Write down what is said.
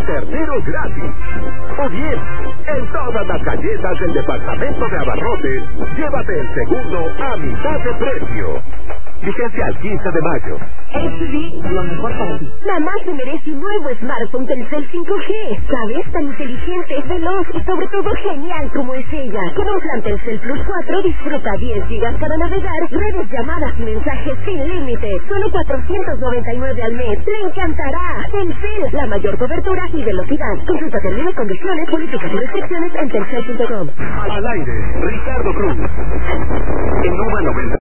el tercero gratis. O bien, en todas las galletas del departamento de abarrotes, llévate el segundo a mitad de precio. Vigencia al 15 de mayo. HB, lo mejor para ti. Mamá se merece un nuevo smartphone Telcel 5G. ¿Sabes? Tan inteligente, veloz y sobre todo genial como es ella. Con un plan Telcel Plus 4 disfruta 10 gigas para navegar, redes, llamadas y mensajes sin límite. Solo 499 al mes. ¡Le encantará! Telcel, la mayor cobertura y velocidad. Consulta términos, condiciones, políticas y restricciones en telcel.com. Al aire, Ricardo Cruz. En Nova 90.